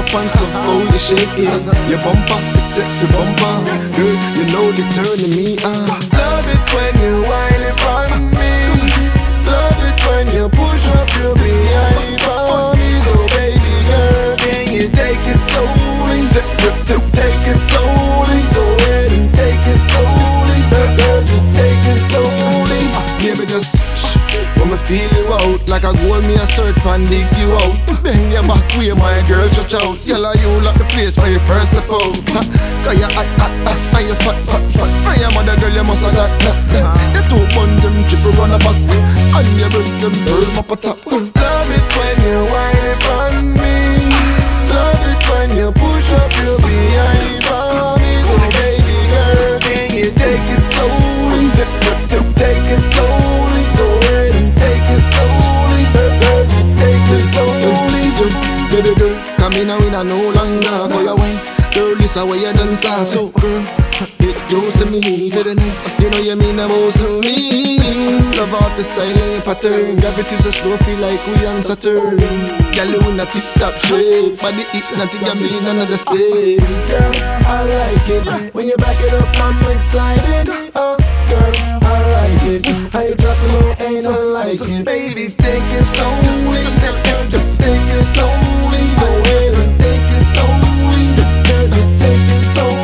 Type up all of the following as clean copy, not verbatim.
and slow, oh you shake it. Your bumper, it's set to bumper. Girl, you know you're turning me on. Love it when you whine it on me. Love it when you push up your behind for me. So baby girl, can you take it slowly? Take it slowly. Go ahead and take it slowly. Girl, just take it slowly. Baby, just when me feel you out, like a goal me a search for and dig you out. Bend your back way, my girl, stretch out. Yellow you like the place where you first step out. Cause you hot, and you fat. From your mother, girl, you must have got that. You two bun them triple on the back, and your breast them firm up a top. Love it when you whine it on me. Love it when you push up your behind for me. So baby girl, can you take it slowly? Take it slowly. Go ahead and take it slowly. Girl, just take it slowly. Baby girl, come in and we not no longer for your wine. Girl, this is where you done start. So girl, get close to me for the night. You know you mean the most to me. Love off the style and pattern. Gravity so slow, feel like we on Saturn. Girl, you in a tip-top shape. Body hypnotic, I mean another state. Girl, I like it when you back it up, I'm excited. Oh, girl, I like it. How you drop it low, ain't nothing like so it. Baby, take it slowly. Just take it slowly. Go ahead and take it slowly. Girl, just take it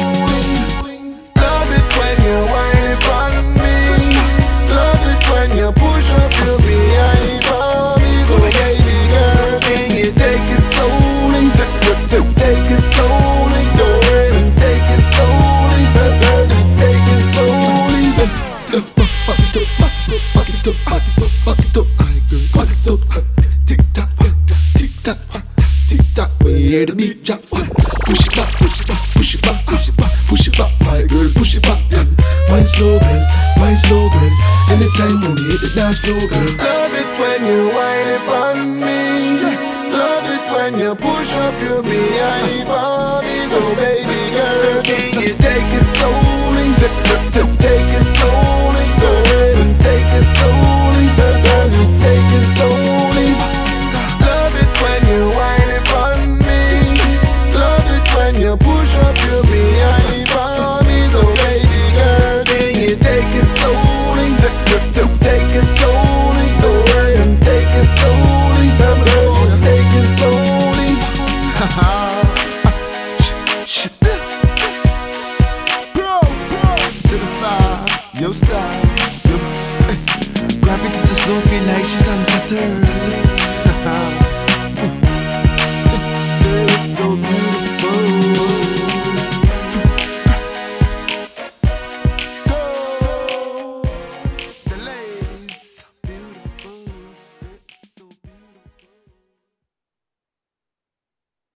slowly. Love it when you whine it on me. Love it when you push up your behind for me. So baby girl, can you take it slowly? Take it slowly. Go ahead and take it slowly. Girl, just take it slowly. Back it up, back it up, back it up, back it up, back it up, back it up. Tick tock, tick tock, tick tock. When you hear the beat drop, push it back, push it back, push it back, push it back, push it back, my girl, push it back. My slogans, my slogans. Anytime when you hit the dance floor, girl. Love it when you whine it on me. Love it when you push up your behind for me. So baby girl, can you take it slowly? Take it slowly. Go ahead and take it slowly. Girl, just take it slowly. Love it when you whine it on me. Love it when you push up your behind for me. So baby girl, can you take it slowly? Take it slowly. Go ahead and take it slowly. Girl, just take it slowly. Bro, to the fire, yo style. Gravity so slow, feel like she's on Saturn. Girl, it's so beautiful.